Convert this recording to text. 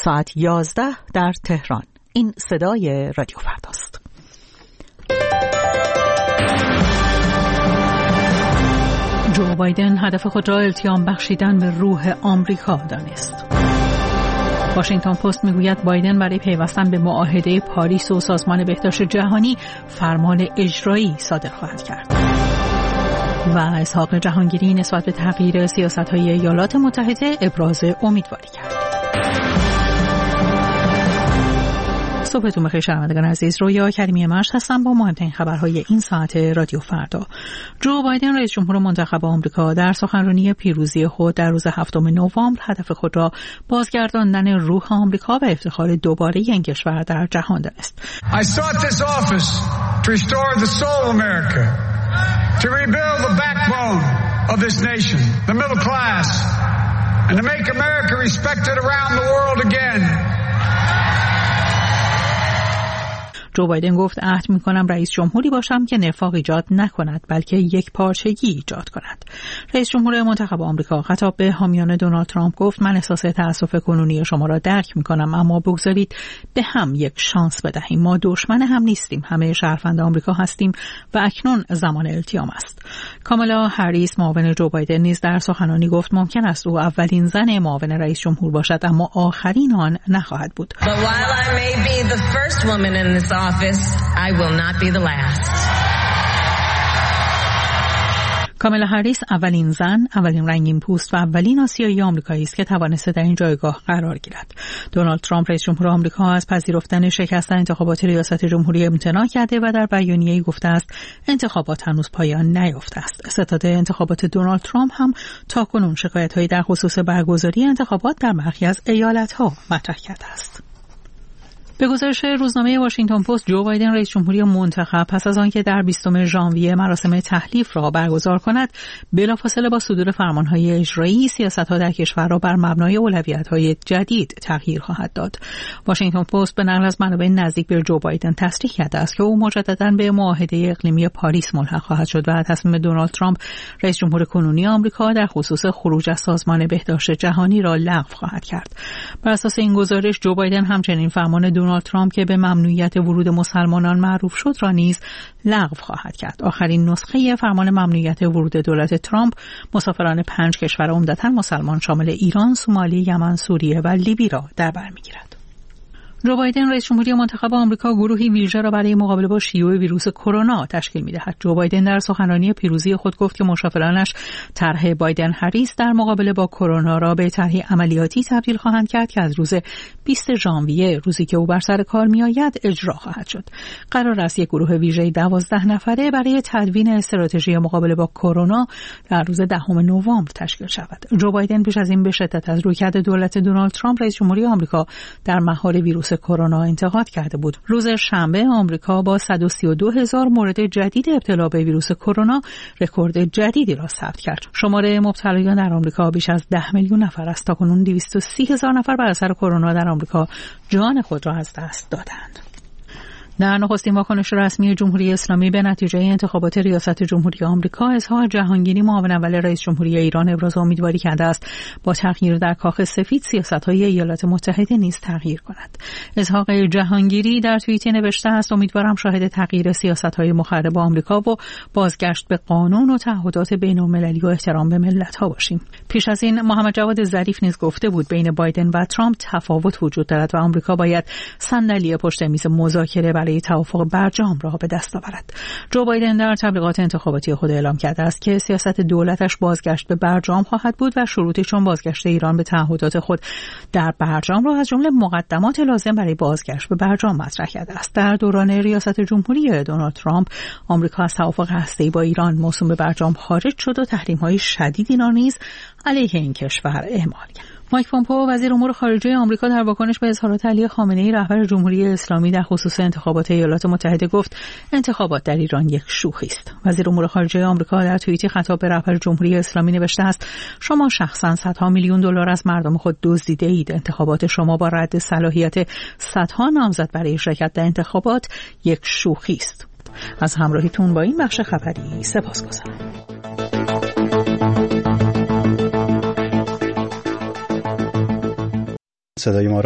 ساعت 11 در تهران. این صدای رادیو فرداست. جو بایدن هدف خود را التیام بخشیدن به روح آمریکا دانست. واشنگتن پست میگوید بایدن برای پیوستن به معاهده پاریس و سازمان بهداشت جهانی فرمان اجرایی صادر خواهد کرد. و اسحاق جهانگیری نسبت به تغییر سیاست‌های ایالات متحده ابراز امیدواری کرد. صبحتون بخیر شنوندگان عزیز، رویا کریمی مشت هستم با مهمترین خبرهای این ساعت رادیو فردا. جو بایدن رئیس جمهور منتخب آمریکا در سخنرانی پیروزی خود در روز 7 نوامبر هدف خود را بازگرداندن روح آمریکا و افتخار دوباره این کشور در جهان دانست. I sought this office to restore the soul of America, to rebuild the backbone of this nation, the middle class, and to make America respected around the world again. جو بایدن گفت عهد می‌کنم رئیس جمهوری باشم که نفاق ایجاد نکند بلکه یک پارچگی ایجاد کند. رئیس جمهور منتخب آمریکا خطاب به حامیان دونالد ترامپ گفت من احساس تأسف کنونی شما را درک می‌کنم، اما بگذارید به هم یک شانس بدهیم. ما دشمن هم نیستیم، همه شهروند آمریکا هستیم و اکنون زمان التیام است. کامالا هریس معاون جو بایدن نیز در سخنرانی گفت ممکن است او اولین زن معاون رئیس جمهور باشد اما آخرین آن نخواهد بود. Office, I will not be the last. کامالا هریس اولین زن، اولین رنگین پوست و اولین آسیایی آمریکایی است که توانسته در این جایگاه قرار گیرد. دونالد ترامپ رئیس جمهور آمریکا از پذیرفتن شکست انتخابات ریاست جمهوری امتناع کرده و در بیانیه‌ای گفته است انتخابات هنوز پایان نیافته است. ستاد انتخابات دونالد ترامپ هم تاکنون شکایت‌هایی در خصوص برگزاری انتخابات در برخی از ایالت‌ها مطرح کرده است. به گزارش روزنامه واشنگتن پست، جو بایدن رئیس جمهوری منتخب پس از آنکه در 20 ژانویه مراسم تحلیف را برگزار کند، بلافاصله با صدور فرمانهای اجرایی سیاست‌ها در کشور را بر مبنای اولویت‌های جدید تغییر خواهد داد. واشنگتن پست به نقل از منابع نزدیک به جو بایدن تصریح کرده است که او مجدداً به معاهده اقلیمی پاریس ملحق خواهد شد و تصمیم دونالد ترامپ رئیس جمهور کنونی آمریکا در خصوص خروج از سازمان بهداشت جهانی را لغو خواهد کرد. بر اساس این گزارش جو بایدن همچنین فرمان دونالد ترامپ که به ممنوعیت ورود مسلمانان معروف شد را نیز لغو خواهد کرد. آخرین نسخه فرمان ممنوعیت ورود دولت ترامپ مسافران 5 کشور عمدتاً مسلمان شامل ایران، سومالی، یمن، سوریه و لیبی را در بر می‌گیرد. جو بایدن رئیس جمهوری منتخب آمریکا گروهی ویژه را برای مقابله با شیوع ویروس کرونا تشکیل می‌دهد. جو بایدن در سخنرانی پیروزی خود گفت که مشاورانش طرح بایدن هریس در مقابله با کرونا را به طرحی عملیاتی تبدیل خواهند کرد که از روز 20 ژانویه، روزی که او بر سر کار می‌آید، اجرا خواهد شد. قرار است یک گروه ویژه 12 نفره برای تدوین استراتژی مقابله با کرونا در روز 10 نوامبر تشکیل شود. جو بایدن پیش از این به شدت از رویکرد دولت دونالد ترامپ رئیس جمهوری آمریکا در مهار ویروس کرونا انتقاد کرده بود. روز شنبه آمریکا با 132,000 مورد جدید ابتلا به ویروس کرونا رکورد جدیدی را ثبت کرد. شماره مبتلایان در آمریکا بیش از 10 میلیون نفر است. تاکنون 230,000 نفر بر اثر کرونا در آمریکا جان خود را از دست دادند. در نخستین واکنش رسمی جمهوری اسلامی به نتیجه انتخابات ریاست جمهوری آمریکا، اسحاق جهانگیری معاون اول رئیس جمهوری ایران ابراز امیدواری کرده است با تغییر در کاخ سفید سیاست‌های ایالات متحده نیز تغییر کند. اسحاق جهانگیری در توییتی نوشته است امیدوارم شاهد تغییر سیاست‌های مخرب آمریکا و بازگشت به قانون و تعهدات بین‌المللی و احترام به ملت‌ها باشیم. پیش از این محمد جواد ظریف نیز گفته بود بین بایدن و ترامپ تفاوت وجود دارد و آمریکا باید صندلی پشت میز مذاکره برای توافق برجام را به دست آورد. جو بایدن در تبلیغات انتخاباتی خود اعلام کرده است که سیاست دولتش بازگشت به برجام خواهد بود و شروطی چون بازگشت ایران به تعهدات خود در برجام را از جمله مقدمات لازم برای بازگشت به برجام مطرح کرده است. در دوران ریاست جمهوری دونالد ترامپ، آمریکا از توافق هسته‌ای با ایران موسوم به برجام خارج شد و تحریم‌های شدیدی را نیز علیه این کشور اعمال کرد. مایک پومپئو وزیر امور خارجه آمریکا در واکنش به اظهارات علی خامنه‌ای رهبر جمهوری اسلامی در خصوص انتخابات ایالات متحده گفت انتخابات در ایران یک شوخی است. وزیر امور خارجه آمریکا در توییتی خطاب به رهبر جمهوری اسلامی نوشته است شما شخصا صدها میلیون دلار از مردم خود دزدیده اید. انتخابات شما با رد صلاحیت صدها نامزد برای شرکت در انتخابات یک شوخی است. از همراهیتون با این بخش خبری سپاسگزارم. صدای ما